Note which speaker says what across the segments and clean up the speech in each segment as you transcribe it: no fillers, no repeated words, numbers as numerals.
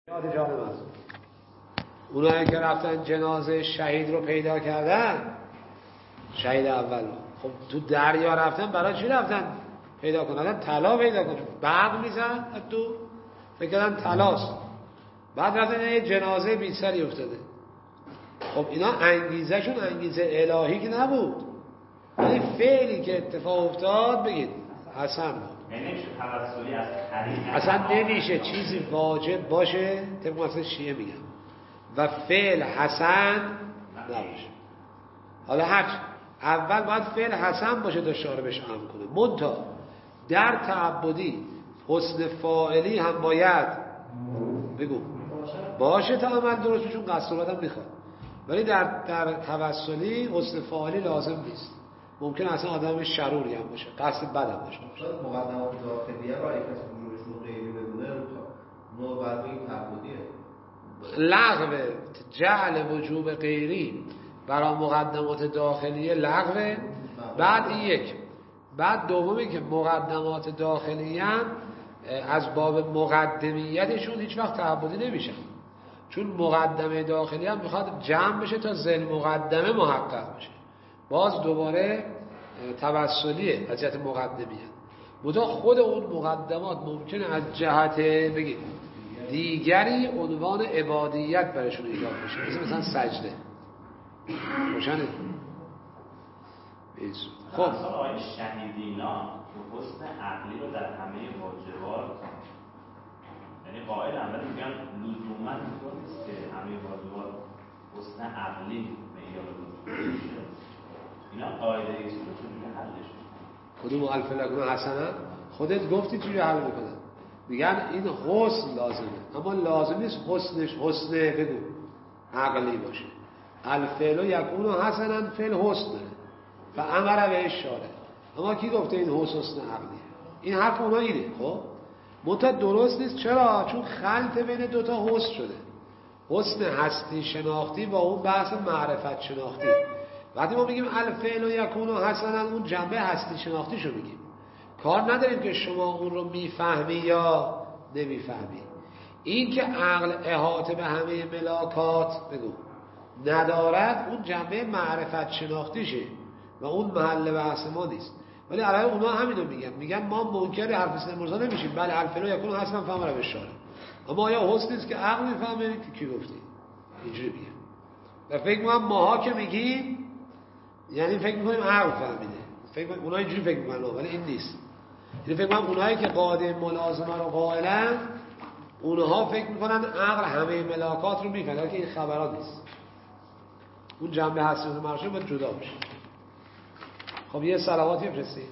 Speaker 1: یاد جان من اونایی که رفتن جنازه شهید رو پیدا کردن، شهید اول رو، خب تو دریا رفتن، برای چی رفتن پیدا کنن؟ طلا پیدا کنن. برق میزن تو فکر کردن طلاست، بعد رفتن یه جنازه بی سری افتاده. خب اینا انگیزهشون انگیزه الهی که نبود، ولی فعلی که اتفاق افتاد بگید حسن بود. اصلا نمیشه چیزی واجب باشه طبق مثلا شیعه میگم و فعل حسن نباشه. حالا هر اول باید فعل حسن باشه تا شاربش امر کنه، منتها در تعبدی حسن فاعلی هم باید بگو باشه تا عمل درست چون قصد هم میخواد، ولی در توسلی حسن فاعلی لازم نیست. ممکن اصلا آدم شروری هم باشه، قصد بد هم باشه.
Speaker 2: مقدمات داخلیه را یک کسی وجودشون غیری بدونه نوبت به این تعبدیه.
Speaker 1: لغو جعل وجوب غیری برای مقدمات داخلیه لغوه. بعد این یک، بعد دومی که مقدمات داخلیه هم از باب مقدمیتشون هیچ وقت تعبدی نمیشن، چون مقدمه داخلی هم میخواد جمع بشه تا ذل مقدمه محقق بشه. باز دوباره توسلیه از جهت مقدمیت، منتها خود اون مقدمات ممکنه از جهت بگید دیگری عنوان عبادیت برشون ایجاد بشه، مثلا سجده. روشنه؟
Speaker 3: خب آقای شهیدینا که حسن عقلی رو در همه واجبات، یعنی قائل هم میگن لزوما اینطور نیست که همه واجبات حسن عقلی معیار لزوم میشه. اینا قاعده ایست رو چجوری حلش
Speaker 1: کدوم الف لکن حسنا؟ خودت گفتی چجوری حل میکنن؟ میگن این حسن لازمه، اما لازم نیست حسنش حسن بگو عقلی باشه. الفعل یکون حسنا فعل حسن و امر به اشاره، اما کی گفته این حسن عقلیه؟ این حرف اونها اینه. خب منتها درست نیست. چرا؟ چون خلط بین دوتا حسن شده، حسن هستی شناختی با اون بحث معرفت شناختی. وقتی ما میگیم الفعل یکون حسنا، اون جنبه هستی شناختیشو میگیم، کار نداریم که شما اون رو میفهمی یا نمیفهمی. این که عقل احاطه به همه ملاکات بگو ندارد، اون جنبه معرفت شناختیشه و اون محل بحث ما نیست. ولی علاوه اونا همینو میگن ما منکر حرف سید مرزا نمیشیم، بله الفعل یکون حسنا فهمره بشاره، اما آیا حسن نیست که عقل میفهمه که کی گفتی؟ اینجوری میگه. و فکر میکنم ماها که میگیم یعنی فکر میکنیم عقل فهمیده، فکر میکنم اونها اینجوری فکر میکنن، ولی این نیست. یعنی فکر میکنم اونایی که قاعده ملازمه رو قائلن، اونها فکر میکنن عقل همه ملاکات رو میفهمه، که این خبرات نیست. اون جنبه هستی و مرشه باید جدا بشه. خب یه صلواتی بفرستید.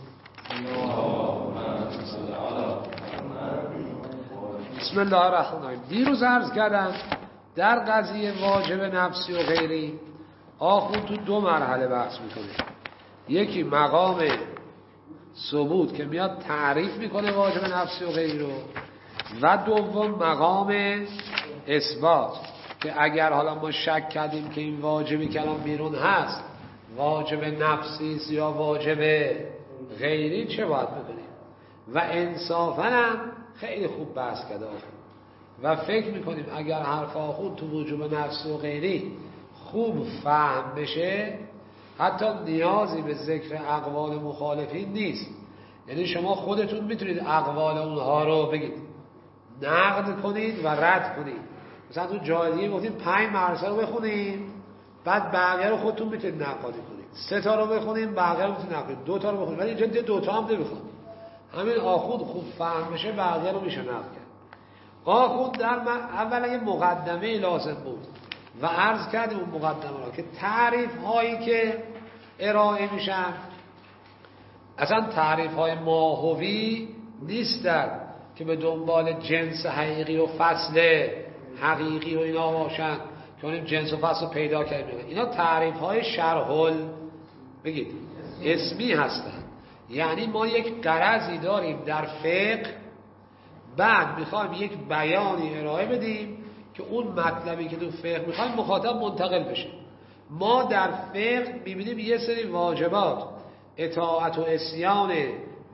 Speaker 1: بسم الله الرحمن الرحیم. دیروز عرض کردم در قضیه واجب نفسی و غیری آخوند تو دو مرحله بحث میکنه. یکی مقام ثبوت که میاد تعریف میکنه واجب نفسی و غیری رو، و دوم مقام اثبات که اگر حالا ما شک کردیم که این واجبی که الان بیرون هست واجب نفسی یا واجب غیری چه باید بکنیم. و انصافاً هم خیلی خوب بحث کرده و فکر میکنیم اگر حرف آخوند تو وجوب نفسی و غیری خوب فهم بشه، حتی نیازی به ذکر اقوال مخالفین نیست. یعنی شما خودتون میتونید اقوال اونها رو بگید نقد کنید و رد کنید. مثلا تو جای گفتیم 5 مرسه رو بخونیم، بعد بقیه رو خودتون میتونید نقادی کنید. 3 تا رو بخونیم، بقیه رو میتونید نقد کنید. 2 تا رو بخونید، ولی اینجا 2 تا هم نمیخواد. همین آخوند خوب فهم بشه بقیه رو میشه نقد کرد. آخوند در اولا یه مقدمه لازم بود و عرض کردیم اون مقدمه را که تعریف هایی که ارائه میشن اصلا تعریف های ماهوی نیستن که به دنبال جنس حقیقی و فصل حقیقی و اینا باشن که اونیم جنس و فصل رو پیدا کردیم. اینا تعریف های شرحل بگید اسمی هستن. یعنی ما یک غرضی داریم در فقه، بعد میخوایم یک بیانی ارائه بدیم که اون مطلبی که تو فقه میخوایم مخاطب منتقل بشه. ما در فقه میبینیم یه سری واجبات اطاعت و عصیان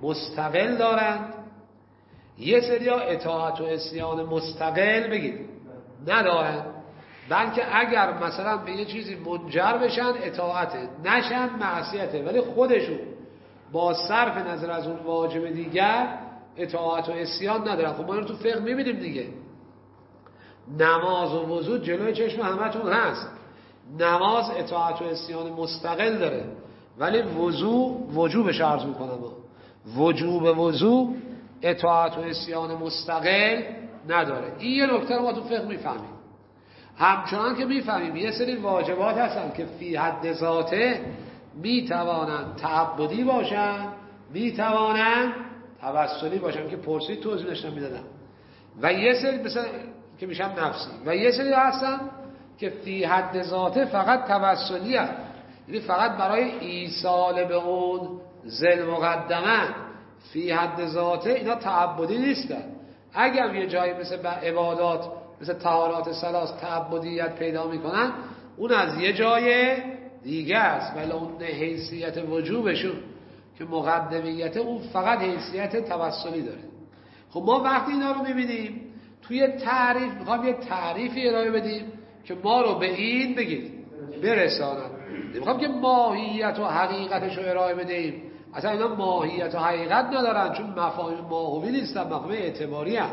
Speaker 1: مستقل دارند، یه سری اطاعت و عصیان مستقل بگید ندارن، بلکه اگر مثلا به یه چیزی منجر بشن اطاعته، نشن معصیته، ولی خودشون با صرف نظر از اون واجب دیگر اطاعت و عصیان ندارن. خب ما اینو تو فقه میبینیم دیگه، نماز و وضو جلوی چشم همتون هست. نماز اطاعت و عصیان مستقل داره، ولی وضو وجوبش عرض میکنم، وجوب وضو اطاعت و عصیان مستقل نداره. این یه نکته رو ما تو فقه میفهمیم. همچنان که میفهمیم یه سری واجبات هستن که فی حد ذاته میتوانند تعبدی باشن، میتوانند توسلی باشن که پرسید توضیح نشون میدادم، و یه سری مثلا که میشن نفسی، و یه سری هستن که فی حد ذاته فقط توسلی هست، یعنی فقط برای ایصال به اون ذل مقدمه. فی حد ذاته اینا تعبدی نیستن. اگر یه جایی مثل عبادات مثل طهارات ثلاث تعبدیت پیدا میکنن، اون از یه جای دیگه است، ولی اون حیثیت وجوبشون که مقدمیت اون فقط حیثیت توسلی داره. خب ما وقتی اینا رو میبینیم توی تعریف میخوام یه تعریفی ارائه بدیم که ما رو به این بگید برسانن. میخوام که ماهیت و حقیقتش رو ارائه بدیم. اصلا اینا ماهیت و حقیقت ندارن، چون مفاهیم ماهوی نیستن، مفاهیم اعتباری هم.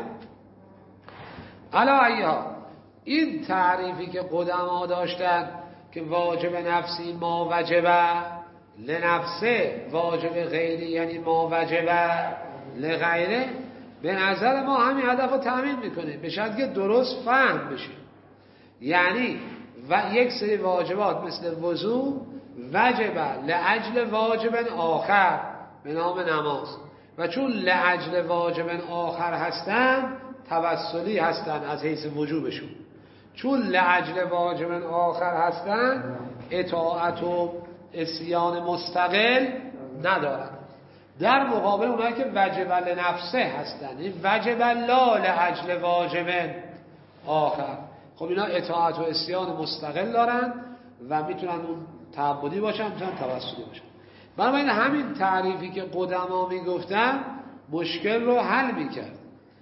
Speaker 1: علا این تعریفی که قدما داشتن که واجب نفسی ما وجبه لنفسه، واجب غیری یعنی ما وجبه لغیره، به نظر ما همین هدف رو تأمین میکنه، به شرطی که درست فهم بشه. یعنی و یک سری واجبات مثل وضو وجبه لأجل واجب آخر به نام نماز، و چون لأجل واجب آخر هستن توسلی هستن از حیث وجوبشون، چون لأجل واجب آخر هستن اطاعت و عصیان مستقل ندارن. در مقابل اونایی که وجب لنفسه هستن، این وجب لا لأجل واجب آخر، خب اینا اطاعت و عصیان مستقل دارن و میتونن اون تعبدی باشن، میتونن توسلی باشن. بنابراین همین تعریفی که قدما میگفتن مشکل رو حل میکرد،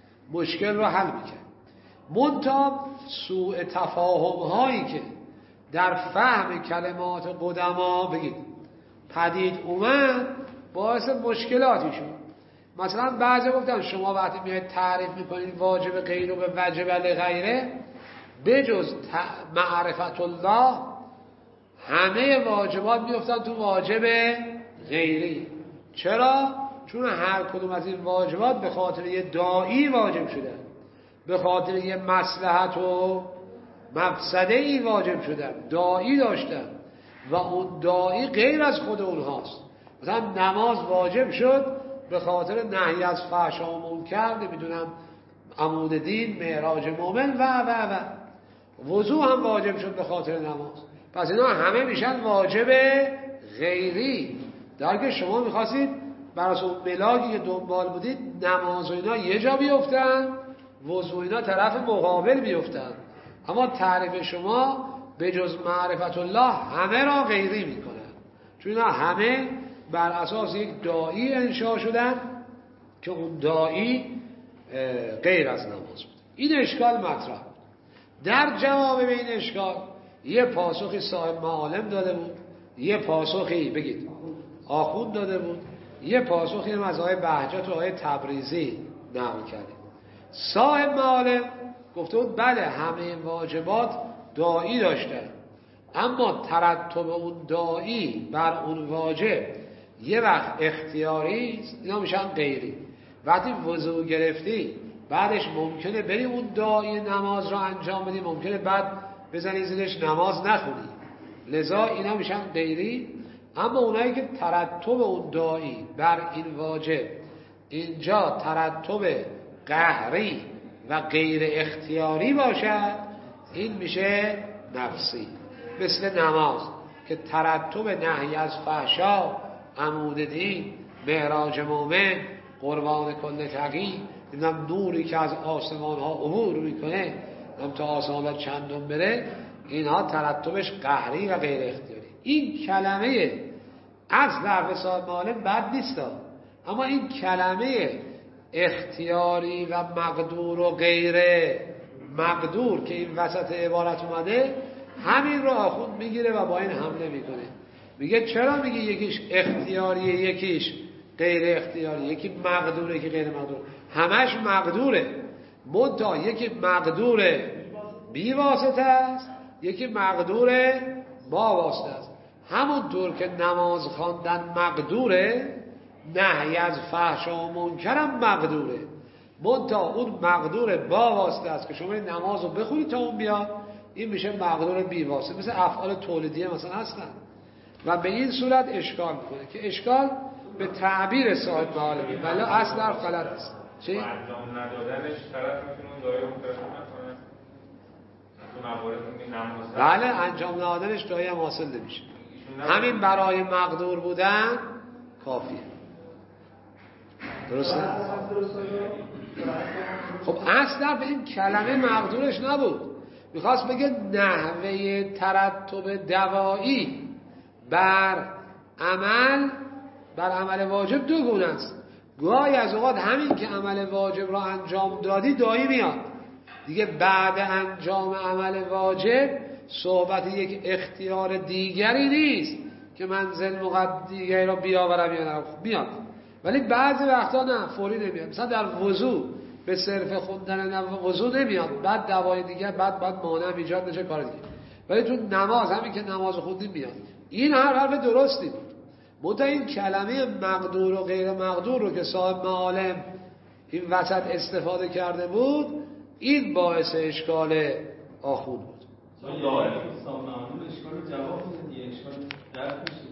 Speaker 1: منتها سوء تفاهم هایی که در فهم کلمات قدما بگید پدید اومد باعث مشکلاتی شد. مثلا بعضی گفتن شما وقتی میاید تعریف میکنید واجب غیر رو به وجب لغیره، بجز معرفت الله همه واجبات میفتن تو واجب غیری. چرا؟ چون هر کدوم از این واجبات به خاطر یه داعی واجب شده، به خاطر یه مصلحت و مفسده ای واجب شدن، داعی داشتن و اون داعی غیر از خود اونهاست. مثلا نماز واجب شد به خاطر نهی از فحشا و منکر، نمیدونم عمود دین، معراج مومن و وضو هم واجب شد به خاطر نماز. پس اینا همه میشن واجب غیری. در که شما میخواستید برای اون ملاکی که دنبال بودید نماز و اینا یه جا بیفتن، وضو اینا طرف مقابل بیفتن، اما تعریف شما به جز معرفت الله همه را غیری میکنن، چون اینا همه بر اساس یک داعی انشاء شدن که اون داعی غیر از نماز بود. این اشکال مطرح. در جواب به این اشکال یه پاسخی صاحب معالم داده بود، یه پاسخی بگید آخوند داده بود، یه پاسخی هم از آقای بهجت و آقای تبریزی نقل کرده. صاحب معالم گفته بود بله همه واجبات داعی داشتن، اما ترتب اون داعی بر اون واجب یه وقت اختیاری است، اینا میشن غیری. وقتی وضو گرفتی بعدش ممکنه بری اون داعی نماز رو انجام بدی، ممکنه بعد بزنی زیرش نماز نخونی، لذا اینا میشن غیری. اما اونایی که ترتب اون داعی بر این واجب اینجا ترتب قهری و غیر اختیاری باشد، این میشه نفسی. مثل نماز که ترتب نهی از فحشا، عمود دین، معراج مومن، قربان کل تقی، نمیدونم نوری که از آسمان ها عبور میکنه تا آسمان چندم بره، اینها ترتبش قهری و غیر اختیاری. این کلمه از حرف صاحب معالم بد نیست، اما این کلمه اختیاری و مقدور و غیره مقدور که این وسط عبارت اومده همین رو آخوند میگیره و با این حمله میکنه. میگه چرا میگه یکیش اختیاریه یکیش غیر اختیاریه، یکی مقدوره یکی غیر مقدوره؟ همش مقدوره، منتها یکی مقدوره بی واسطه است، یکی مقدوره با واسطه است. همونطور که نماز خواندن مقدوره، نهی از فحشا و منکرم مقدوره، منتها اون مقدور با واسطه است که شما نماز رو بخونید تا اون بیاد، این میشه مقدور بی واسطه. مثل افعال تولیدیه مثلا هستن و به این صورت اشکال میکنه که اشکال به تعبیر صاحب معالمه ولی اصل در غلط است. چی؟
Speaker 4: انجام ندادنش طرف میتونه اون دایره مترشح نکنه تو موارد که نماز
Speaker 1: بله انجام ندادنش دایره هم حاصل نمیشه، همین برای مقدور بودن کافیه. درسته؟ خب اصلا به این کلمه مقدورش نبود، میخواست بگه نحوه ترتب دوایی بر عمل واجب دو گونه است. گاهی از اوقات همین که عمل واجب را انجام دادی دایی میاد دیگه، بعد انجام عمل واجب صحبت یک اختیار دیگری نیست که منزل دیگری را بیاورم یا نه، میاد ولی بعضی وقتا نه، فوری نمیاد. مثلا در وضو به صرف خوندن وضو نمیاد، بعد دوای دیگه بعد مانع ایجاد نشه کار دیگه، ولی تو نماز همین که نماز خوندیم میاد. این حرف درستی بود، منتها این کلمه مقدور و غیر مقدور رو که صاحب معالم این وسط استفاده کرده بود، این باعث اشکال آخوند بود.
Speaker 5: صاحب معالم اشکال رو جواب میده دیگه، اشکال درک میشه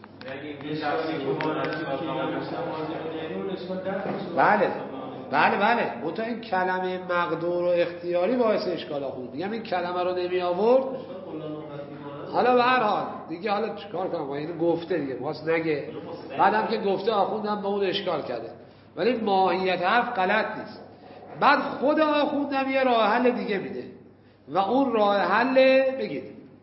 Speaker 5: دیگه.
Speaker 1: بله منتها این کلمه مقدور و اختیاری باعث اشکال آخوند. میگم این کلمه رو نمی آورد، حالا به هر حال دیگه حالا چیکار کنم، اینو گفته دیگه واسه نگه، بعدم که گفته آخوندم به اون اشکال کرده، ولی ماهیت حرف غلط نیست. بعد خود آخوندم یه راه حل دیگه میده و اون راه حل بگید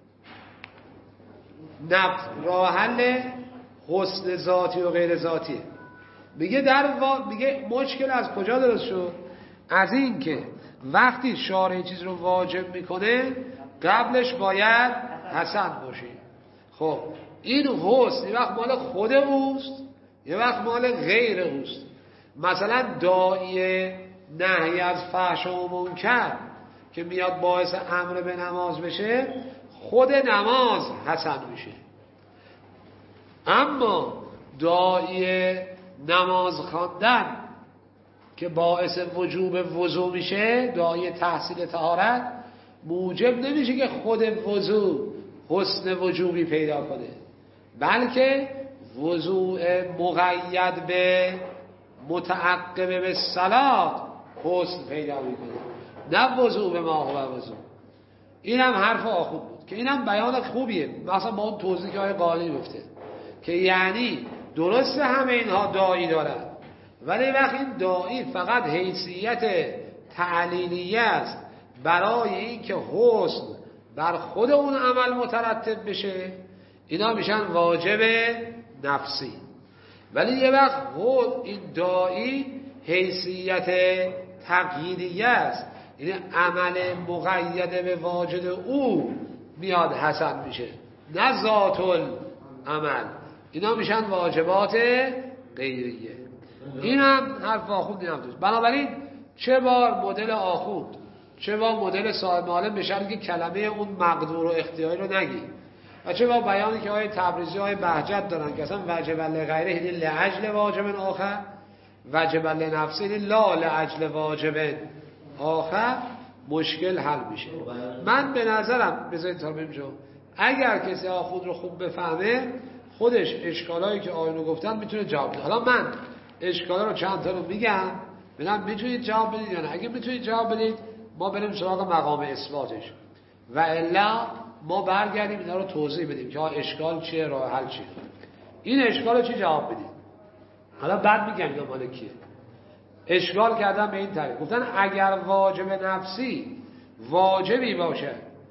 Speaker 1: راه حل حسن ذاتی و غیر ذاتیه. میگه میگه مشکل از کجا درست شد؟ از این که وقتی شارع چیز رو واجب میکنه قبلش باید حسن باشه. خب این حسن یه وقت مال خود اوست یه وقت مال غیر اوست. مثلا داعی نهی از فحشا و منکر که میاد باعث امر به نماز بشه، خود نماز حسن میشه، اما داعی نماز خواندن که باعث وجوب وضو میشه، داعی تحصیل طهارت، موجب نمیشه که خود وضو حسن وجوبی پیدا کنه، بلکه وضوء مقید به متعقب به صلات حسن پیدا میکنه، نه وضوء به ما هو وضوء. این هم حرف آخوند بود که این هم بیان خوبیه، مثلا با اون توضیح که آقای قالی گفته که یعنی درسته همه اینها داعی دارن، ولی وقت این داعی فقط حیثیت تعلیلیه است برای این که حسن بر خود اون عمل مترتب بشه، اینا میشن واجب نفسی. ولی یه وقت این داعی حیثیت تقییدیه است، یعنی عمل مقید به واجد او میاد حسن میشه، نه ذات العمل، اینا میشن واجبات غیریه. این هم حرف آخوند این هم دوست. بنابراین چه بار مدل آخوند چه بار مدل صاحب معالم بشن که کلمه اون مقدور و اختیاری رو نگی، و چه بار بیانی که آیه تبریزی های بهجت دارن که اصلا وجب لغیره یعنی لعجل واجب آخر، وجب لنفسه یعنی لا لعجل واجب آخر، مشکل حل میشه. من به نظرم بذارید تا ببینم اگر کسی آخوند رو خوب بفهمه خودش اشکالایی که آیونو گفتن میتونه جواب بده. حالا من اشکالا رو چند تا رو میگم ببینم میتونید جواب بدید یا نه. اگه میتونید جواب بدید ما بریم سراغ مقام اثباتش، و الا ما برگردیم اینا رو توضیح بدیم که اشکال چیه، راه حل چیه. این اشکال رو چی جواب بدید؟ حالا بعد میگم اینا مال کیه. اشکال کردن به این طریق، گفتن اگر واجب نفسی واجبی باشه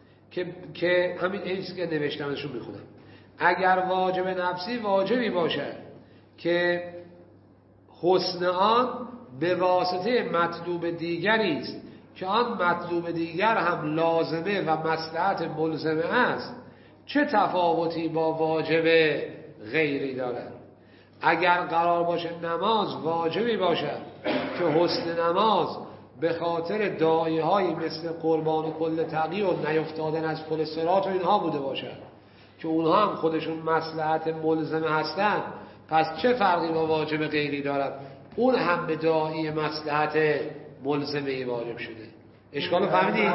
Speaker 1: که همین چیزی که نوشتمشون میخونم، اگر واجب نفسی واجبی باشه که حسن آن به واسطه مطلوب دیگری است که آن مطلوب دیگر هم لازمه و مصلحت ملزمه است، چه تفاوتی با واجب غیری دارد؟ اگر قرار باشه نماز واجبی باشد که حسن نماز به خاطر داعی هایی مثل قربان و کل تقی و نیفتادن از پل صراط و اینها بوده باشد که اونها هم خودشون مصلحت ملزمه هستن، پس چه فرقی با واجب غیری دارد؟ اون هم به داعی مصلحت ملزمه واجب شده. اشکالو فهمیدید؟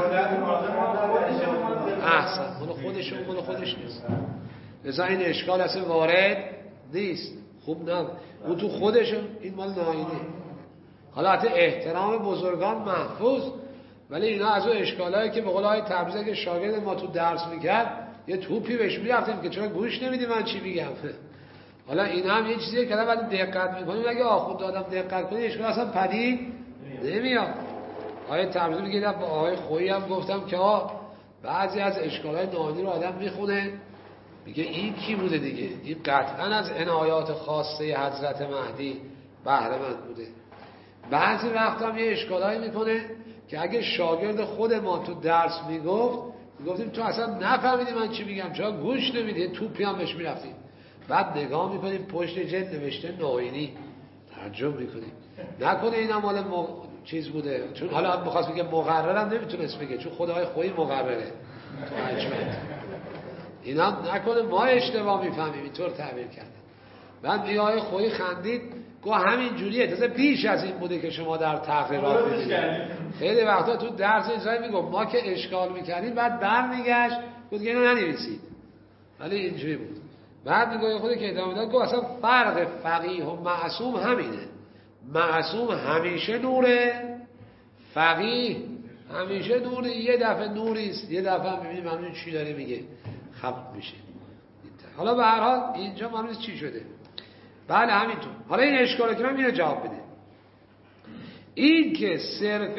Speaker 1: احسن. مال خودش نیست. لذا این اشکال اصلا وارد نیست. خوب نه اون تو خودشون، این مال ناینه. حالا حتی احترام بزرگان محفوظ، ولی اینا از اون اشکالایی که به قول آقای تبریزی که شاگرد ما تو درس میکرد یه توپی بهش میرفتیم که چرا گوش نمیدی من چی میگم. حالا اینا هم یه چیزیه که بعد دقت میکنیم، اگه آخوند آدم دقت کنه اشکال اصلا پدید نمیاد. آقای تبریزی میگه با آقای خویی هم گفتم که بعضی از اشکالای ناینی رو آدم میخونه میگه این کی بوده دیگه، این قطعا از عنایات خاصه حضرت مهدی بهره مند بوده. بعضی وقت هم یه اشکالایی میکنه که اگه شاگرد خود ما تو درس میگفتیم تو اصلا نفهمیدی من چی میگم، چرا گوش نمیدی، توپی هم بهش میرفتیم. بعد نگاه میکنیم پشت جلد نوشته ناینی، تعجب میکنیم نکنه این هم مال چیز بوده، چون حالا میخواست بگه مقررم نمیتونست بگه چون خدای خویی مقرره تو حجمت، اینا نکنه ما اشتباه میفهمیم اینطور تعبیر کردن. بعد میگه آقای خویی خندید گفت همین جوریه، تازه بیش از این بوده که شما در تقریرات می‌بینید. خیلی وقتا تو درس اینجایی میگم ما که اشکال میکردیم بعد برمیگشت گفت که اینو ننویسید، ولی اینجوری بود. بعد میگه خود که ادامه داد گفت اصلا فرق فقیه و معصوم همینه، معصوم همیشه نوره، فقیه همیشه نوره، یه دفعه نوریست یه دفعه هم میبینیم همین چی داره میگه خفت میشه. حالا به هر حال اینجا معلومه چی شده. بله همینطور. حالا این اشکال که من اینو جواب بده. این که صرف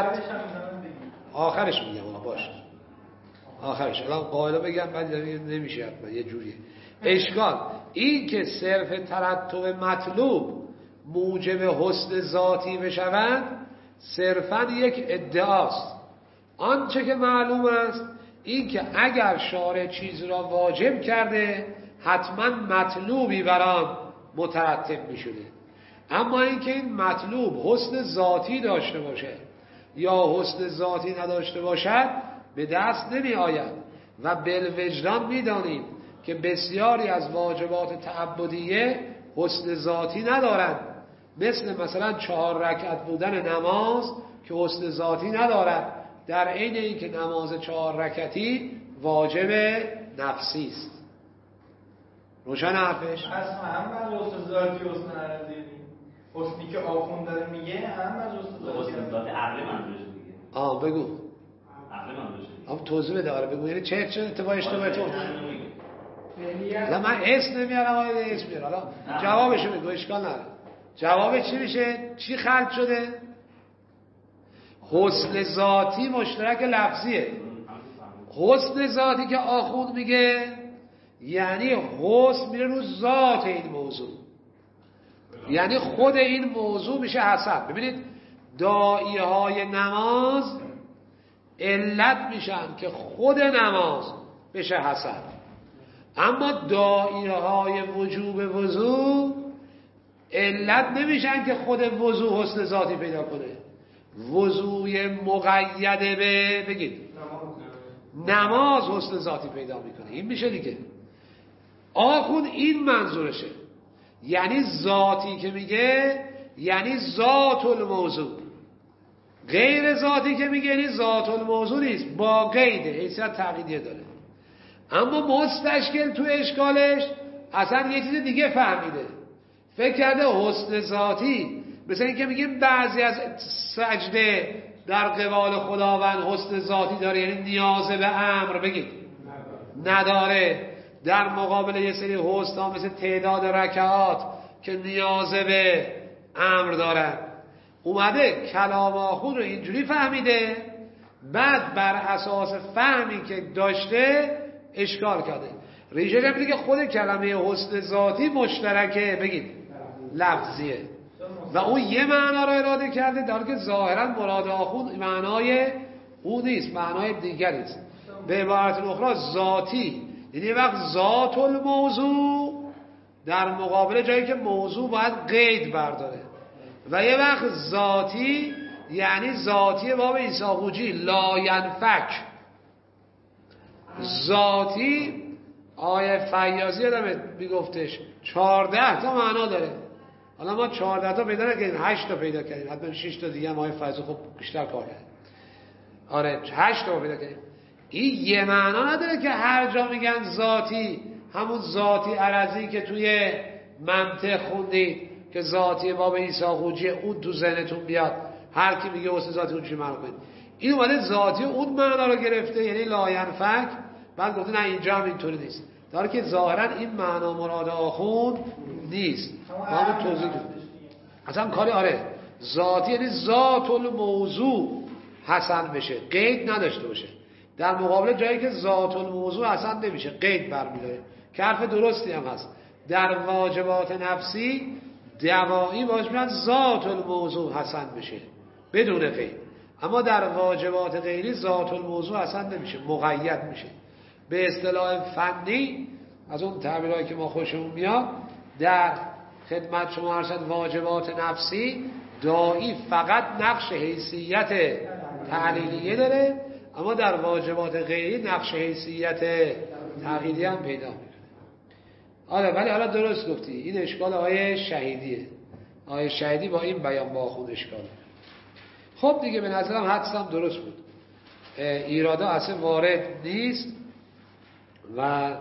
Speaker 1: آخرش میگم باشه آخرش الان قاعده بگم بعد نمیشه حتما یه جوریه. اشکال این که صرف ترتب مطلوب موجب حسن ذاتی بشود صرفا یک ادعاست. آنچه که معلوم است این که اگر شارع چیز را واجب کرده حتما مطلوبی بران مترتب می شده، اما اینکه این مطلوب حسن ذاتی داشته باشه یا حسن ذاتی نداشته باشد به دست نمی آید و بالوجدان می دانیم که بسیاری از واجبات تعبدیه حسن ذاتی ندارند، مثلا 4 رکعت بودن نماز که حسن ذاتی ندارد، در عین اینکه نماز 4 رکعتی واجب نفسی است. روشن حرفش؟
Speaker 5: اصلا هم از حسن ذاتی حسن عرضی حسنی که آخوند داره میگه هم از
Speaker 3: حسن ذاتی عقل منظورش میگه.
Speaker 1: بگو
Speaker 3: عقل منظورش میگه.
Speaker 1: توضیح بده آره بگو، یعنی چه اتفاقی اشتباهی تو؟ نه من اسم نمیارم آره اسم میارم. حالا جوابشو بگو اشکال نداره. جواب چی میشه؟ چی خلق شده؟ حسن ذاتی مشترک لفظیه. حسن ذاتی که آخوند میگه یعنی حسن میره رو ذات این موضوع، یعنی خود این موضوع میشه حسن. ببینید داعی های نماز علت میشن که خود نماز بشه حسن، اما داعی های وجوب وضو علت نمیشن که خود وضو حسن ذاتی پیدا کنه. وضوی مقیده به بگید نماز حسن ذاتی پیدا میکنه، این میشه دیگه. آخوند این منظورشه، یعنی ذاتی که میگه یعنی ذات الموضوع، غیر ذاتی که میگه یعنی ذات الموضوع نیست، با قیده حیثیت تقییدیه داره. اما مستشکل تو اشکالش اصلا یه چیز دیگه فهمیده، فکر کرده حسن ذاتی مثل این که میگیم بعضی از سجده در قبال خداوند حسن ذاتی داره، یعنی نیاز به امر بگید نداره، در مقابل یه سری حسن ها مثل تعداد رکعات که نیاز به امر دارن. اومده کلام آخوند رو اینجوری فهمیده، بعد بر اساس فهمی که داشته اشکال کرده. ریشه نمیده که خود کلمه حسن ذاتی مشترکه بگید لفظیه. و اون یه معنا رو اراده کرده، در حالی که ظاهرا مراد آخوند معنای او نیست، معنای دیگری است. به عبارت اخرى ذاتی یعنی وقت ذات الموضوع در مقابل جایی که موضوع باید قید برداره، و یه وقت ذاتی یعنی ذاتی باب عیساقوجی لا ینفک. ذاتی آیه فیاضی آدم میگفتش 14 تا معنا داره. حالا ما 14 تا پیدا نکردیم، 8 تا پیدا کردیم، حتما 6 تا دیگه هم آیه فیاضی خب بیشتر کار کرد. آره 8 تا پیدا کردیم. این یه معنا نداره که هر جا میگن ذاتی همون ذاتی عرضی که توی منطق خوندید که ذاتی باب عیساقوجی اون تو ذهنتون بیاد، هر کی میگه واسه ذاتی اون چی معنا کنید. این اومده ذاتی اون معنا رو گرفته، یعنی لا ینفک. بعد گفته نه اینجا هم اینطوری نیست، داره که ظاهرا این معنا مراد آخوند نیست. ما هم توضیح دادیم اصلا کاری آره ذاتی یعنی ذات الموضوع حسن بشه، قید نداشته باشه. در مقابل جایی که ذات الموضوع حسن نمیشه، قید برمی‌داره، که حرف درستی هم هست. در واجبات نفسی دوایی واجباً ذات الموضوع حسن بشه بدون قید، اما در واجبات غیری ذات الموضوع حسن نمیشه، مقید میشه. به اصطلاح فنی از اون تعبیرهایی که ما خوشمون میاد در خدمت شما ارشد واجبات نفسی دایی فقط نقش حیثیت تعلیلیه داره، اما در واجبات غیری نقش حیثیت تغییریه هم پیدا میکنه. آره ولی حالا درست گفتی، این اشکال آیه شهیدیه. آیه شهیدی با این بیان با خود اشکاله. خب دیگه به نظرم حدسم درست بود، ایرادا اصلا وارد نیست و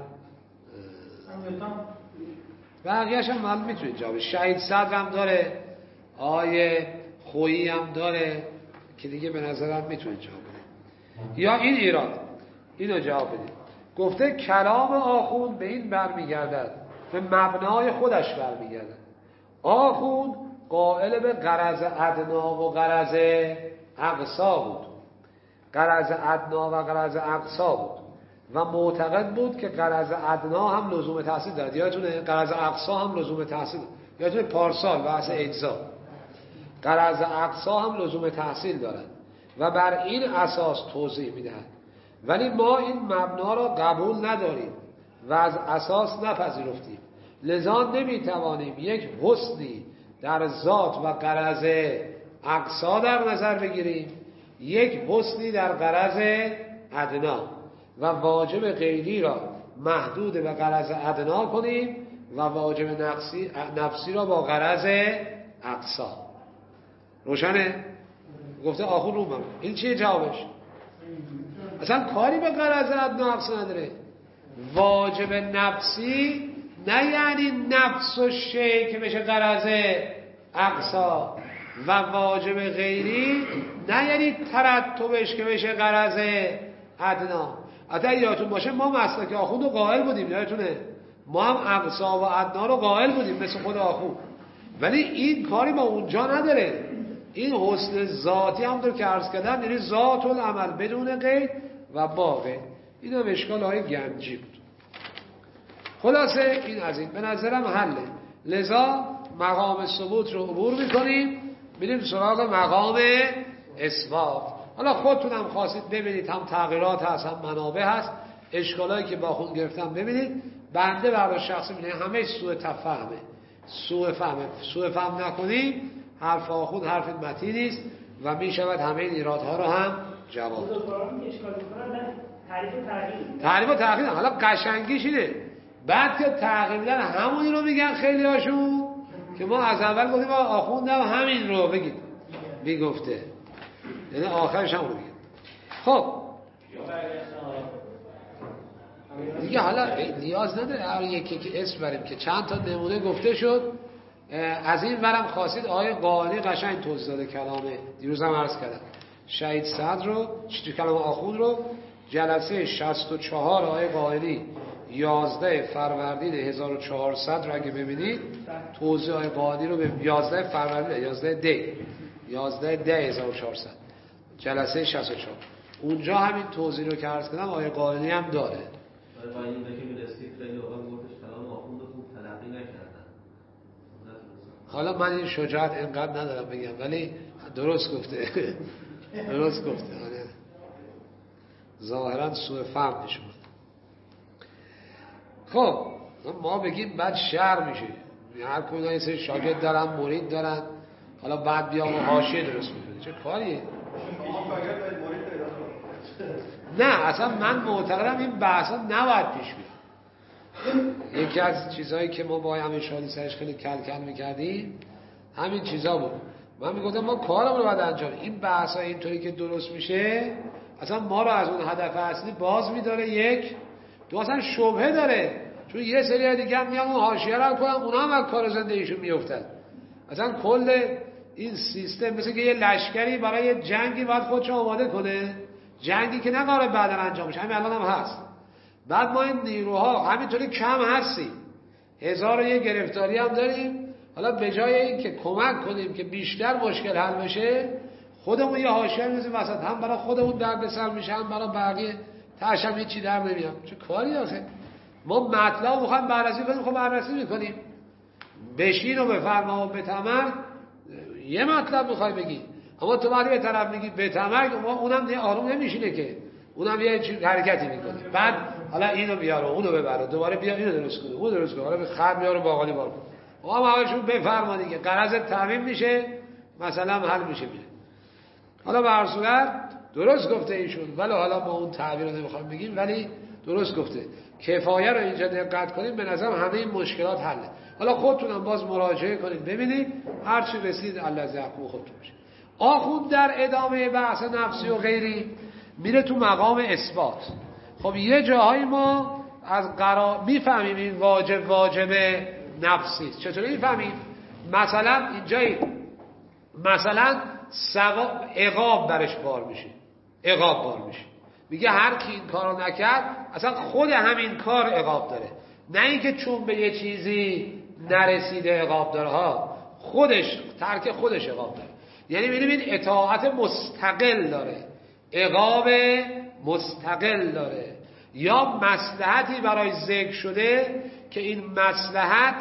Speaker 1: بقیه‌اش هم معلوم میتونید جواب. شهید صدر هم داره، آیه خویی هم داره که دیگه به نظرم میتونید جواب بدید. یا این ایراد اینو جواب بدید. گفته کلام آخوند به این برمیگردد، به مبنای خودش برمیگردد. آخوند قائل به غرض ادنا و غرض اقصا بود، غرض ادنا و غرض اقصا بود و معتقد بود که غرض ادنا هم لزوم تحصیل دارد. یادتونه غرض اقصا هم لزوم تحصیل، یادتونه پارسال بحث اجزا، غرض اقصا هم لزوم تحصیل دارد و بر این اساس توضیح میدهد. ولی ما این مبنا را قبول نداریم و از اساس نپذیرفتیم، لذا نمیتوانیم یک حسنی در ذات و غرض اقصا در نظر بگیریم، یک حسنی در غرض ادنا و واجب غیری را محدود به غرض ادنا کنیم و واجب نفسی را با غرض اقصا. روشنه؟ گفته آخون رو من این چیه جوابش؟ اصلا کاری به غرض ادنا اقصا نداره. واجب نفسی نه یعنی نفس و شی که بشه غرض اقصا، و واجب غیری نه یعنی ترتبش که بشه غرض ادنا. حتی یادتون باشه ما مسلک آخوند رو قائل بودیم، یادتونه ما هم اقصا و ادنا رو قائل بودیم مثل خود آخوند، ولی این کاری با اونجا نداره. این حسن ذاتی هم دور که عرض کردن یعنی ذات العمل بدون قید و باقی. این هم اشکال های گنجی بود. خلاصه این از این به نظرم حله. لذا مقام ثبوت رو عبور میکنیم، میریم سراغ مقام اثبات. حالا خودتونم خواستید ببینید، هم تغییرات هست هم منابع هست، اشکالایی که با خود گرفتم ببینید. بنده برای شخصی میگم همه سوء تفهمه، سوء فهم نکنیم. حرف آخوند حرف متین نیست و میشود همه این ایرادها رو هم جواب داد. تعریف و تغییر حالا قشنگیش اینه، بعد که تغییر میدن همونی رو میگن خیلی هاشون که ما از اول گفتیم آخوندم همین رو بگید میگفته، یعنی آخرش هم رو بگید. خب دیگه حالا نیاز نداره هر یکی که اسم بریم که چند تا نمونه گفته شد. از این ورم خواستید آیه قائلی قشنگ توضیح داده کلامه، دیروز هم عرض کردم شهید صدر رو چطور کلام آخوند رو جلسه 64 آیه قائلی 11 فروردین 1400 رو اگه ببینید توضیح آیه قائلی رو به 11 فروردین 11 دی 1400 جلسه 64 اونجا همین توضیح رو که عرض کردم آیه قائلی هم داره.
Speaker 2: آیه قائلی که می‌رسید خیلی اوقات گفتش کلام آخوند خوب تلقی نکردن.
Speaker 1: حالا من این شجاعت اینقدر ندارم بگم، ولی درست گفته. درست گفته. آره. ظاهرا سوء فهم نشون. خب ما بگیم بعد شر میشه، هر کدوم یه سری شاگرد دارن، مرید دارن، حالا بعد بیام و حاشیه درست میکنه، چه کاریه؟ نه اصلا من معتقدم این بحثا نباید پیش بیاد. یکی از چیزهایی که ما با همین شادی سرش خیلی کل میکردیم همین چیزا بود. من میگفتم ما کارمون رو باید انجام، این بحثا اینطوری که درست میشه اصلا ما رو از اون هدف اصلی باز میداره. یک دو اصلا شبهه داره، چون یه سری دیگه هم میان اون حاشیه رو کنن، اونا هم از کار زندگیشون میافتن. اصلا کل این سیستم مثل که یه لشکری برای یه جنگی باید خودش آماده کنه، جنگی که نقاره بعدا انجام میشه، همین الان هم هست. بعد ما این نیروها همینطوری کم هستیم، 1001 گرفتاری هم داریم. حالا به جای این که کمک کنیم که بیشتر مشکل حل بشه، خودمون یه حاشیه میذاریم وسط، هم برای خودمون دردسر میشه، هم برای بقیه تاش هم هیچی در نمیاد. چه کاری آخه؟ ما مطلب میخوایم بررسی کنیم، خب بررسی میکنیم. بشین و بفرما و بتمر یه مطلب میخوای بگی، اما تو وقتی به طرف میگی بتمر اونم آروم نمیشینه که، اونم یه حرکتی میکنه. بعد حالا اینو بیار و اونو ببر، دوباره بیا اینو درست کن، اونو درست کن، حالا به خر بیار و باقالی بار کن. ما همشون بفرما دیگه، قرض تامین میشه، مثلا حل میشه میره. حالا به هر صورت درست گفته ایشون، ولی حالا ما اون تعبیر رو نمیخوایم بگیم، ولی درست گفته. کفایه رو اینجا دقت کنیم، به نظرم همه این مشکلات حله. حالا خودتونم باز مراجعه کنید ببینید، هر چی رسید الله زحمت خودتون میشه. آخوند در ادامه بحث نفسی و غیری میره تو مقام اثبات. خب یه جاهای ما از قرار میفهمیم این واجب نفسی است. چطوری میفهمیم؟ مثلا اینجایی مثلا عقاب برش بار میشه، عقاب بار میشه، میگه هر کی این کارو نکرد اصلا خود همین کار عقاب داره، نه اینکه چون به یه چیزی نرسیده عقاب داره ها، خودش ترک خودش عقاب داره. یعنی میبینیم این اطاعت مستقل داره، عقاب مستقل داره، یا مصلحتی برای ذکر شده که این مصلحت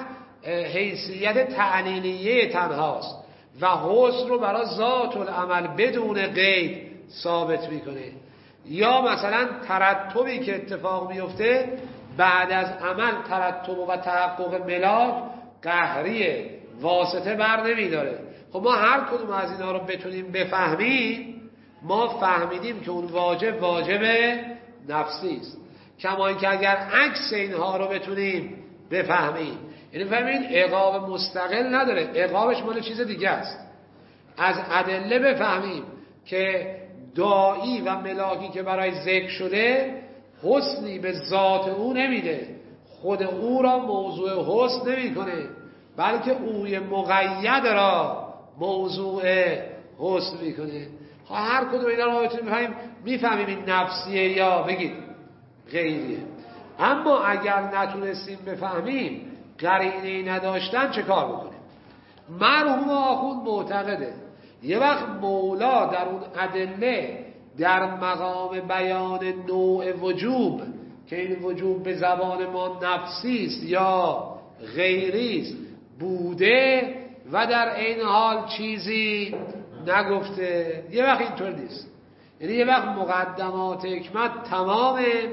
Speaker 1: حیثیت تعلیلیه تنهاست و حسن رو برای ذات العمل بدون قید ثابت میکنه، یا مثلا ترتبی که اتفاق میفته بعد از عمل ترتب و تحقق ملاک قهریه، واسطه بر نمیداره. خب ما هر کدوم از اینا رو بتونیم بفهمیم، ما فهمیدیم که اون واجب نفسی است. کما اینکه اگر عکس اینها رو بتونیم بفهمیم، یعنی فهمید عقاب مستقل نداره، عقابش مال چیز دیگه است. از ادله بفهمیم که داعی و ملاکی که برای ذکر شده حسنی به ذات او نمیده، خود او را موضوع حسن نمی کنه، بلکه اوی مقید را موضوع حسن می کنه. هر کدوم اینا رو بتونیم میفهمیم این نفسیه یا بگید غیریه. اما اگر نتونستیم بفهمیم، قرینه‌ای نداشتن، چه کار بکنیم؟ مرحوم آخوند معتقده یه وقت مولا در اون ادله در مقام بیان نوع وجوب که این وجوب به زبان ما نفسی است یا غیری است بوده و در این حال چیزی نگفته، یه وقت اینطور نیست. یعنی یه وقت مقدمات حکمت تمامه،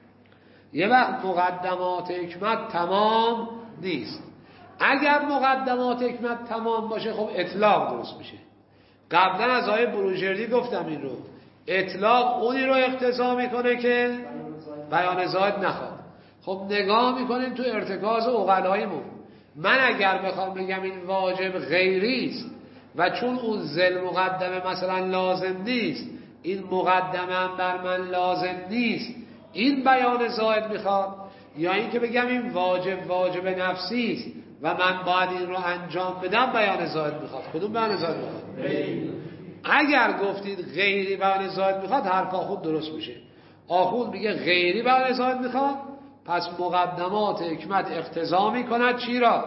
Speaker 1: یه وقت مقدمات حکمت تمام نیست. اگر مقدمات حکمت تمام باشه خب اطلاق درست میشه. قبلا از آیه بروجردی گفتم این رو، اطلاق اونی رو اقتضا میکنه که بیان زائد نخواد. خب نگاه میکنیم تو ارتکاز عقلاییمون، من اگر بخوام بگم این واجب غیری است و چون اون ذل مقدمه مثلا لازم نیست، این مقدمه هم بر من لازم نیست، این بیان زائد میخواد، یا این که بگم این واجب نفسی است و من باید این رو انجام بدم بیان زائد میخواد. کدوم بیان زائد میخواد؟ اگر گفتید غیری بیان زائد میخواد، حرف آخوند درست میشه. آخوند میگه غیری بیان زائد میخواد، پس مقدمات حکمت اقتضا میکند چی را؟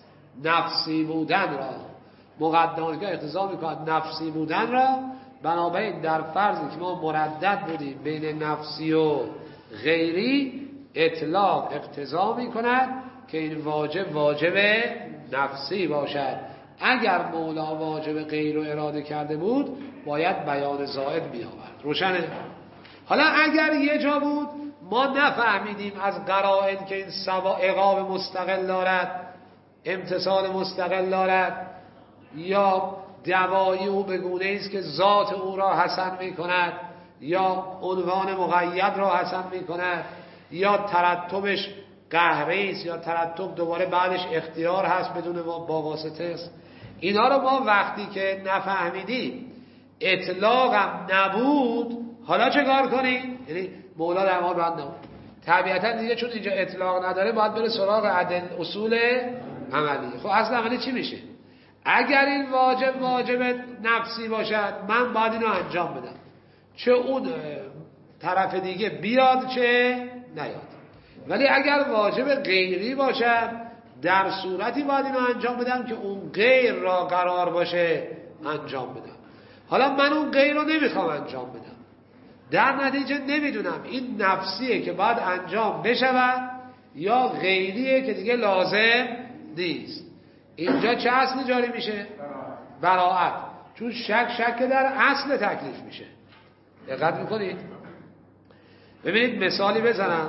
Speaker 1: نفسی بودن را. مقدمات که اقتضا میکند نفسی بودن را، بنابراین در فرضی که ما مردد بودیم بین نفسی و غیری، اطلاق اقتضا میکند که این واجب نفسی باشد. اگر مولا واجب غیر رو اراده کرده بود باید بیان زائد بیاورد. روشنه؟ حالا اگر یه جا بود ما نفهمیدیم از قرائن که این عقاب مستقل دارد، امتصال مستقل دارد، یا دوایی او به گونه است که ذات او را حسن می کند، یا عنوان مقید را حسن می کند، یا ترتبش قهری است، یا ترتب دوباره بعدش اختیار هست بدون با واسطه است. اینا رو ما وقتی که نفهمیدیم اطلاقم نبود، حالا چه کار کنیم؟ یعنی مولا در ما بند نبود. طبیعتا دیگه چون اینجا اطلاق نداره باید بره سراغ اصول عملی. خب اصل عملی چی میشه؟ اگر این واجب نفسی باشد من باید اینو انجام بدم، چه اون طرف دیگه بیاد چه نیاد. ولی اگر واجب غیری باشد در صورتی باید اینو انجام بدم که اون غیر را قرار باشه انجام بدم. حالا من اون غیر رو نمیخوام انجام بدم، در نتیجه نمیدونم این نفسیه که باید انجام بشود یا غیریه که دیگه لازم نیست. اینجا چه اصلی جاری میشه؟ براءت. چون شک در اصل تکلیف میشه. دقت میکنید؟ ببینید مثالی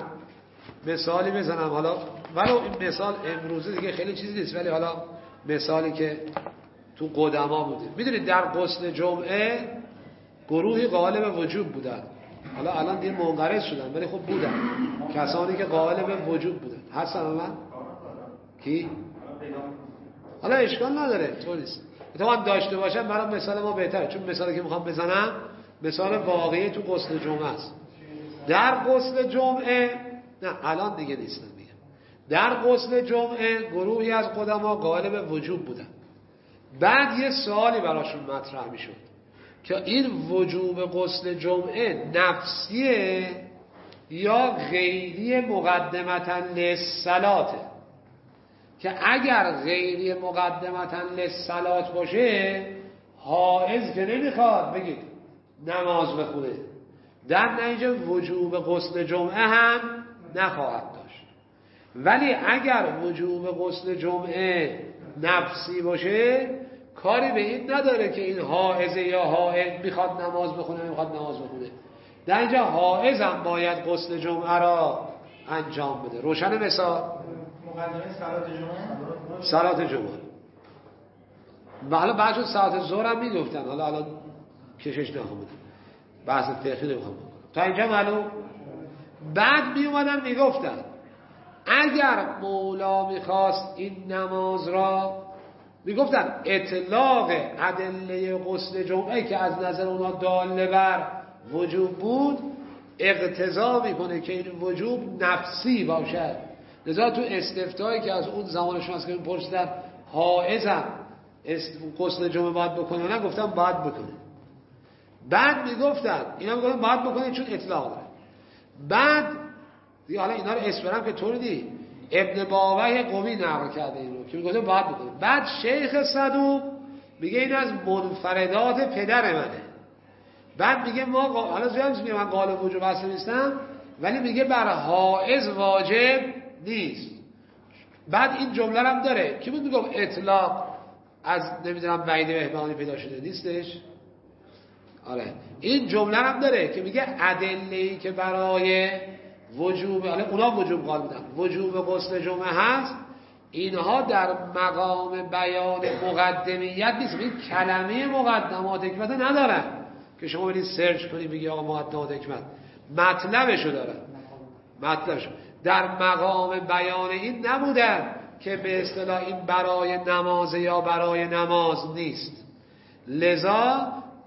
Speaker 1: بزنم حالا، ولو این مثال امروزه دیگه خیلی چیزی نیست، ولی حالا مثالی که تو قدما بوده. میدونید در غسل جمعه گروهی قائل به وجوب بودن، حالا الان دیگه منقرض شدن ولی خب بودن کسانی که قائل به وجوب بودن. هستن الان؟ کی؟ حالا اشکال نداره، طور نیست. اتفاقا داشته باشن برای مثال ما بهتره، چون مثالی که میخوام بزنم مثال واقعی تو غسل جمعه است. در غسل جمعه، نه الان دیگه نیستن میگم، در غسل جمعه گروهی از قدما قائل به وجوب بودن. بعد یه سوالی براشون مطرح میشد که این وجوب غسل جمعه نفسیه یا غیری مقدمتا للصلاته، که اگر غیری مقدمتا للصلات باشه حائض که نمیخواد بگید نماز بخونه، در نتیجه وجوب غسل جمعه هم نخواهد داشت. ولی اگر وجوب غسل جمعه نفسی باشه کاری به این نداره که این حائضه یا حائض میخواد نماز بخونه نمیخواد نماز بخونه، در اینجا حائض هم باید غسل جمعه را انجام بده. روشن مثال؟
Speaker 5: مقدمه
Speaker 1: صلات جمعه و حالا بعضی ساعت ظهر هم میگفتن، حالا الان کشش نخواهم بحث فقهی نمیخوام تا اینجا معلوم. بعد میومدن میگفتن اگر مولا میخواست این نماز را، میگفتن اطلاق ادله غسل جمعه که از نظر اونا داله بر وجوب بود اقتضا میکنه که این وجوب نفسی باشد. لذا تو استفتایی که از اون زمان شما که میپرسیدن حائزم غسل جمعه باید بکنه نه، گفتم باید بکنه. بعد میگفتن اینا میگفتن باید بکنه چون اطلاق داره. بعد دیگه حالا اینا رو اسپرم که طوری دی ابن باوی قومی نقل کرده این رو که میگفته باید بکنه. بعد شیخ صدوق میگه این از منفردات پدر منه. بعد میگه ما حالا زیاد میگه من قائل وجوب اصلا نیستم، ولی میگه بر حائض واجب نیست. بعد این جمله هم داره کی بود میگفت اطلاق از نمیدونم بعید بهبهانی پیدا شده نیستش. آره این جمله هم داره که میگه ادله‌ای که برای وجوب، حالا اونا وجوب قائل بودن، وجوب غسل جمعه هست، اینها در مقام بیان مقدمیت نیست. این کلمه مقدمات حکمت ندارن که شما برید سرچ کنید بگی آقا مقدمات حکمت، مطلبشو دارن. مطلبشو در مقام بیان این نبودن که به اصطلاح این برای نماز یا برای نماز نیست. لذا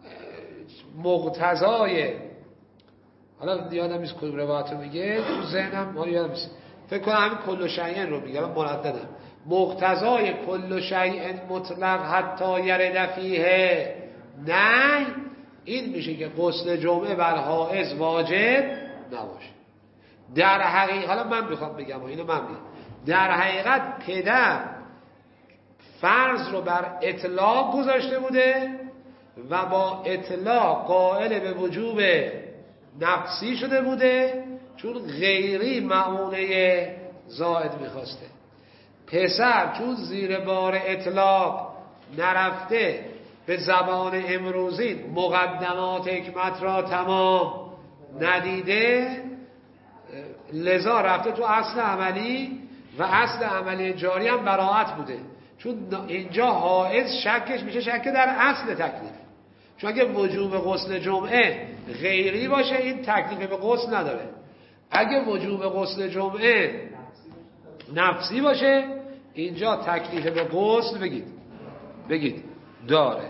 Speaker 1: مقتضای، حالا یادم نیست کدوم روایت رو میگه تو ذهنم، حالا یادم نیست، فکر کنم همین کل شیء رو میگه، مرددم مقتضای کل شیء مطلق حتی یرد فیه نه، این میشه که غسل جمعه بر حائض واجب نباشه. در حقیقت حالا من میخوام بگم اینو من میگم، در حقیقت پدر فرض رو بر اطلاق گذاشته بوده و با اطلاق قائل به وجوب نفسی شده بوده چون غیری معونه زائد میخواسته. پسر چون زیر بار اطلاق نرفته به زبان امروزی مقدمات حکمت را تمام ندیده، لذا رفته تو اصل عملی و اصل عملی جاری هم براعت بوده. چون اینجا حائز شکش میشه شک در اصل تکلیف. چون اگه وجوب غسل جمعه غیری باشه این تکلیف به غسل نداره. اگه وجوب غسل جمعه نفسی باشه اینجا تکلیف به غسل بگید داره.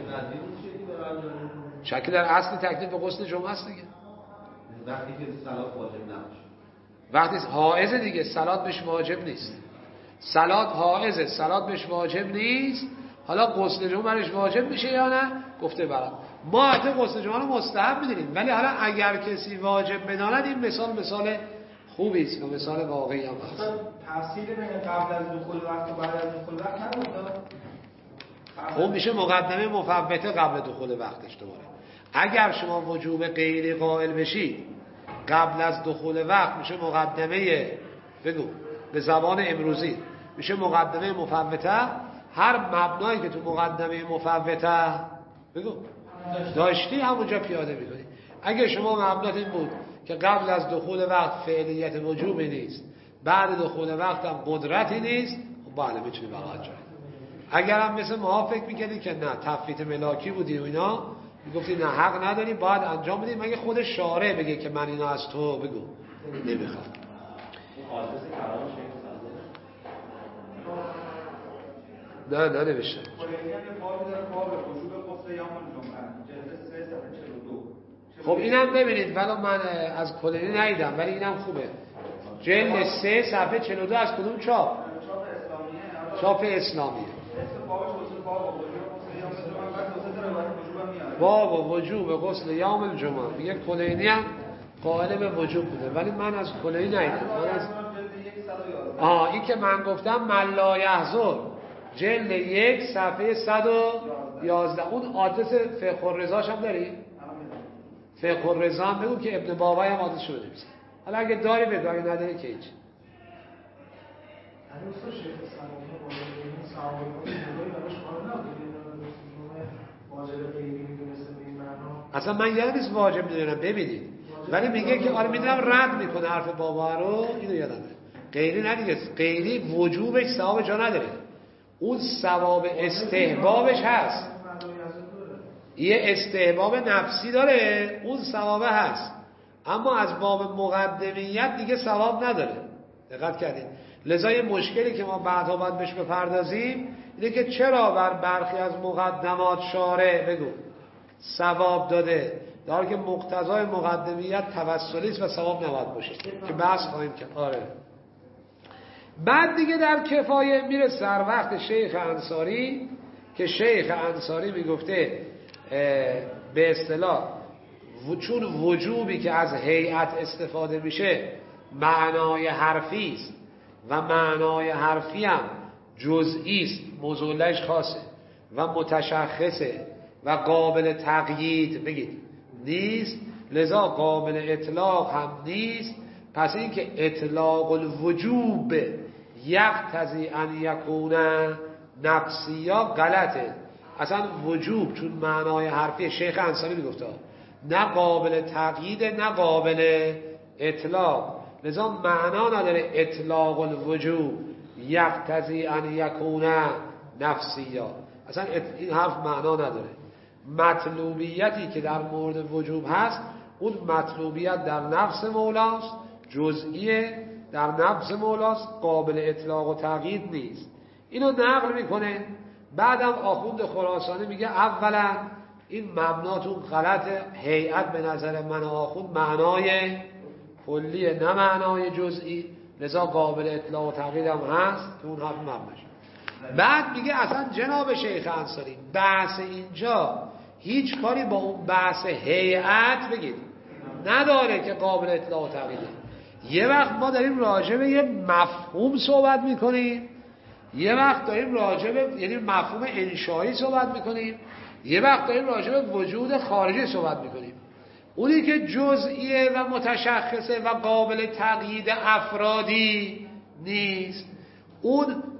Speaker 1: شک در اصل تکلیف به غسل جمعه است دیگه.
Speaker 2: وقتی که صلات واجب نباشه،
Speaker 1: وقتی حائز دیگه صلات بهش واجب نیست. صلات حائزه، صلات بهش واجب نیست. حالا غسل جمعه برش واجب میشه یا نه؟ گفته برات ما حتی غسل جمعه رو مستحب میدونیم، ولی حالا اگر کسی واجب بداند این مثال خوبی است و مثال واقعی هم هست.
Speaker 5: تفصیل بین قبل از دخول وقت و بعد از دخول وقت نبود.
Speaker 1: خب میشه مقدمه مفوته قبل دخول وقتش. دوباره اگر شما وجوب غیری قائل بشی قبل از دخول وقت میشه مقدمه، بگو به زبان امروزی میشه مقدمه مفوته. هر مبنایی که تو مقدمه مفوته بگو داشتی همونجا پیاده میکنی. اگه شما مبنات این بود که قبل از دخول وقت فعلیت وجوبی نیست، بعد دخول وقت هم قدرتی نیست، خب بله میتونی براحت جایی. اگر هم مثل ما فکر میکردی که نه تفویت ملاکی بودی و اینا، میگفتی نه حق نداری باید انجام بدی مگه خود شارع بگه که من اینا از تو بگو نمیخوام. نه نوشتم. خب اینم ببینید ولی من از کلینی ندیدم ولی اینم خوبه. جلد 3 صفحه 42 از کدوم چاپ؟ چاپ اسلامیه. باب وجوب غسل یوم الجمعه. میگه کلینی هم قائل به وجوب بوده ولی من از کلینی ندیدم. من از این که من گفتم من لا یحضر جلد 1 صفحه 111 اون آدرس فقه الرضاش هم داری؟ فقه الرضا هم بگو که ابن بابای هم آدرس شده بزن. حالا اگه داری بگو اگه نداری که هیچ. اصلا من یادم نیست واجب میدونم ببینید ولی میگه که آره میدونم رد میکنه حرف بابا رو. اینو یادمه غیری ندیگه. غیری وجوبش ثواب جا نداره، اون ثواب استحبابش هست. یه استحباب نفسی داره اون ثواب هست، اما از باب مقدمیت دیگه ثواب نداره. دقت کردید؟ لذا یه مشکلی که ما بعدها باید بهش بپردازیم اینه که چرا بر برخی از مقدمات شارع بگو ثواب داده در حالی که مقتضای مقدمیت توسلی است و ثواب نباید باشه که بحث خواهیم کرد. آره بعد دیگه در کفایه میره سر وقت شیخ انصاری که شیخ انصاری میگفته به اصطلاح چون وجوبی که از هیئت استفاده میشه معنای حرفی است و معنای حرفی هم جزئی است، موضوعش خاصه و متشخصه و قابل تقیید بگید نیست، لذا قابل اطلاق هم نیست. پس این که اطلاق الوجوب یقتضی ان یکون نفسیا غلطه. اصلا وجوب چون معنای حرفی شیخ انصاری میگفته نه قابل تقیید نه قابل اطلاق، لذا معنا نداره اطلاق الوجوب یقتضی ان یکون نفسیا. اصلا این حرف معنا نداره. مطلوبیتی که در مورد وجوب هست اون مطلوبیت در نفس مولاست، جزئیه در نفس مولاست، قابل اطلاق و تقیید نیست. اینو نقل میکنه. بعدم آخوند خراسانی میگه اولا این مبناتون غلطه، هیئت به نظر من آخوند معنای کلیه نه معنای جزئی، لذا قابل اطلاق و تقیید هم هست که اون حرف مبناش. بعد میگه اصلا جناب شیخ انصاری بحث اینجا هیچ کاری با اون بحث هیئت بگید نداره که قابل اطلاق و تقییده. یه وقت ما داریم راجع به یه مفهوم صحبت میکنیم، یه وقت داریم راجع به یعنی مفهوم انشایی صحبت میکنیم، یه وقت داریم راجع به وجود خارجی صحبت میکنیم. اونی که جزئیه و متشخصه و قابل تقیید افرادی نیست اون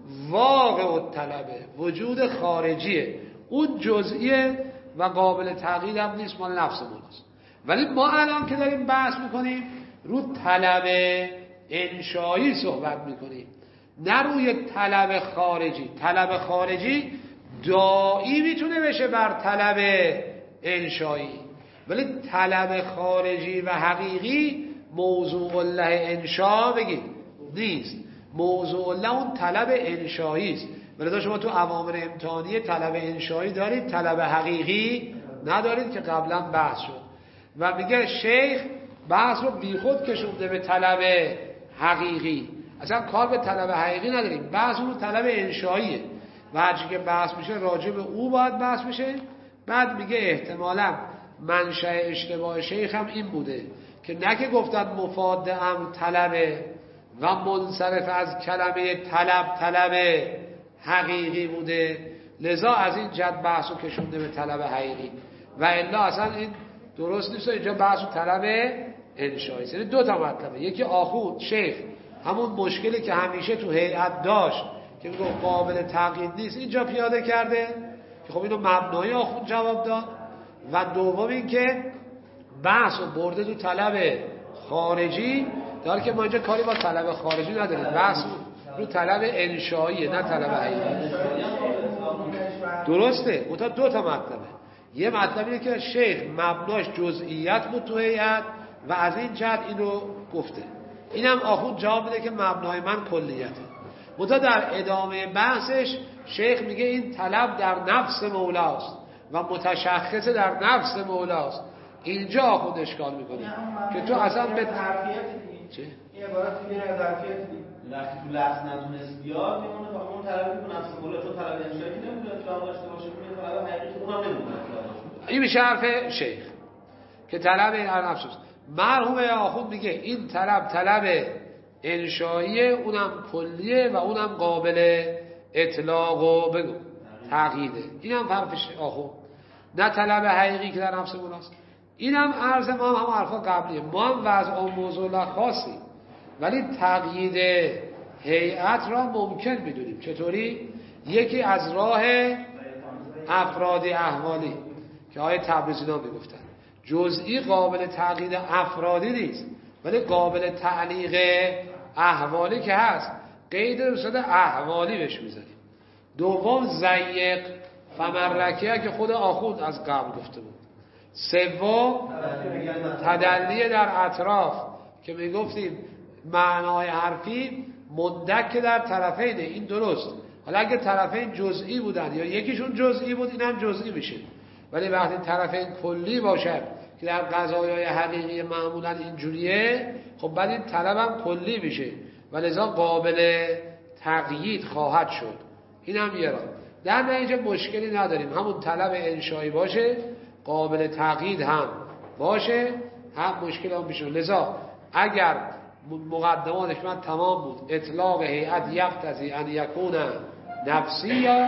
Speaker 1: واقع الطلبه، وجود خارجیه، اون جزئیه و قابل تغییر هم نیست، مال نفس ماست. ولی ما الان که داریم بحث میکنیم رو طلب انشایی صحبت میکنیم، نه روی طلب خارجی. طلب خارجی داعی میتونه بشه بر طلب انشایی، ولی طلب خارجی و حقیقی موضوع له انشا بگید نیست. موضوع له اون طلب انشایی است. ولی شما تو اوامر امتحانی طلب انشایی دارید، طلب حقیقی ندارید که قبلا بحث شد. و میگه شیخ بحث رو بیخود کشونده به طلب حقیقی، اصلا کار به طلب حقیقی نداریم، بحث اون طلب انشاییه و هرچی که بحث میشه راجع به او باید بحث میشه. بعد میگه احتمالاً منشأ اشتباه شیخ هم این بوده که نه که گفتن مفاد امر طلبه و منصرف از کلمه طلب حقیقی بوده، لذا از این جد بحث رو کشونده به طلب حقیقی و الا اصلا این درست نیست. اینجا بحث رو طلب انشایی، یعنی دو تا مطلبه. یکی آخوند شیخ همون مشکلی که همیشه تو هیئت داشت که میگه قابل تغییر نیست، اینجا پیاده کرده که خب اینو مبنای آخوند جواب داد. و دوم این که بحث رو برده تو طلب خارجی، در که ما اینجا کاری با طلب خارجی نداریم، بحث رو طلب انشاییه نه طلب حقیقی. درسته؟ اون دو تا مطلبه. یه مطلب اینه که شیخ مبناش جزئیات بود تو هیئت و از این جهت اینو گفته. اینم آخوند جواب میده که مبنای من کلیته. منتها در ادامه بحثش شیخ میگه این طلب در نفس مولاست و متشخصه در نفس مولاست. اینجا آخوند اشکال میکنه که تو اصلا به
Speaker 5: چه؟ این عبارت دیگه از ظرفیت دیگه
Speaker 2: وقتی تو لفظ نتونست بیاد میمونه با اون طلبی که نفس مولا، چون طلب انشایی که نمیتونه اطلاق داشته باشه، میگه طلب حقیقی اونم نمیتونه اطلاق داشته باشه.
Speaker 1: این میشه حرف شیخ که طلب هر نفس است. مرحوم آخوند میگه این طلب انشاییه، اونم کلیه و اونم قابل اطلاق و بگو تقییده. اینم حرفش آخوند، نه طلب حقیقی که در نفس مولاست. اینم عرض ما هم حرفا قبلیه. ما هم وضع موضوع خاصی، ولی تقیید هیئت را ممکن میدونیم. چطوری؟ یکی از راه افرادی احوالی که آیه تبریزی ها میگفتن جزئی قابل تقیید افرادی نیست، ولی قابل تعلیق احوالی که هست، قید رسد احوالی بهش میزنیم. دوم ضیق فمرکیه که خود آخوند از قبل گفته بود. سوم تدلی در اطراف که میگفتیم معنای حرفی مندک در طرفین. این درست. حالا اگه طرفین جزئی بودن یا یکیشون جزئی بود، اینم جزئی میشه. ولی وقتی طرفین کلی باشد که در قضایای حقیقی معمولا اینجوریه، خب بعد این طلب هم کلی میشه و لذا قابل تقیید خواهد شد. اینم یه راه. در نتیجه مشکلی نداریم، همون طلب انشایی باشه، قابل تقیید هم باشه، هم مشکل هم میشه. لذا اگر مقدماتش من تمام بود، اطلاق هیئت یقتضی ان یکون نفسی، یا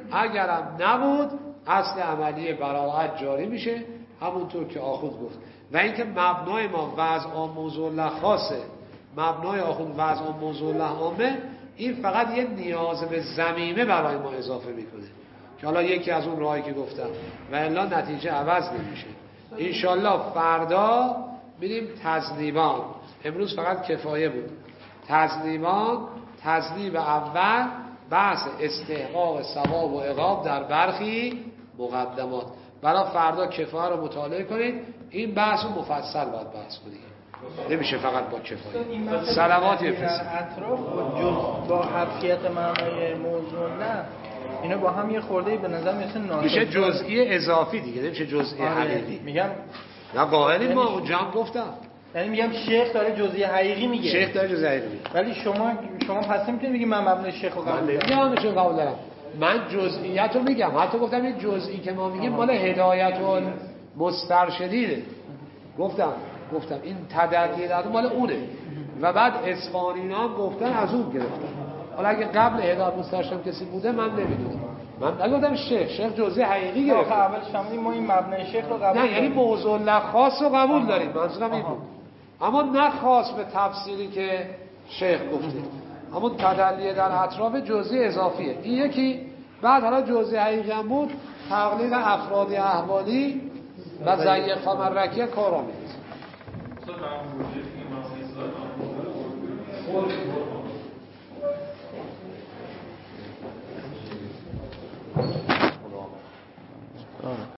Speaker 1: اگرم نبود اصل عملی براءت جاری میشه، همونطور که آخوند گفت. و اینکه مبنای ما وضع موضوع خاصه، مبنای آخوند وضع موضوع عامه، این فقط یه نیاز به ضمیمه برای ما اضافه میکنه که حالا یکی از اون راهی که گفتم، و الا نتیجه عوض نمیشه. انشالله فردا میریم تذنیبان. امروز فقط کفایه بود. تذنیبان، تذنیب اول بحث استحقاق ثواب و عقاب در برخی مقدمات. برای فردا کفایه رو مطالعه کنید. این بحث رو مفصل باید بحث کنید، نمیشه فقط با کفایه. سلامات بفرستید.
Speaker 5: اطراف با حرفیت معنای موضوع نه، اینا با هم یه خورده به نظر
Speaker 1: میشه جزئی اضافی دیگه، نمیشه جزئی حقیقی.
Speaker 5: میگم
Speaker 1: نه قائلیم ما اونجا هم گفتم.
Speaker 5: یعنی میگم شیخ داره جزئی حقیقی میگه.
Speaker 1: شیخ داره جزئی حقیقی میگه.
Speaker 5: ولی شما پس نمیتونید بگید من مبنای شیخ رو قبول دارم.
Speaker 1: من قبول دارم. من جزئیات رو میگم. حتی گفتم این جزئی که ما میگیم مال هدایت المسترشدینه. گفتم این تدریج مال اونه. و بعد اصفهانی ها گفتن از اون گرفتن. حالا اگه قبل هدایت المسترشد کسی بوده من نمیدونم. من نگفتم شیخ جزئی حقیقی گرفت.
Speaker 5: اولش فهمیدیم ما این مبنای شیخ رو قبول
Speaker 1: نه، یعنی موضوع خاص رو قبول داریم. منظورم این بود. اما نه خاص به تفسیری که شیخ گفته. همون تدلیه در اطراف جزئی اضافیه. این یکی. بعد حالا جزئی حقیقی هم بود، تقلیل افراد احوالی و ضیق فمرکیه کار آمید.
Speaker 4: Thank you.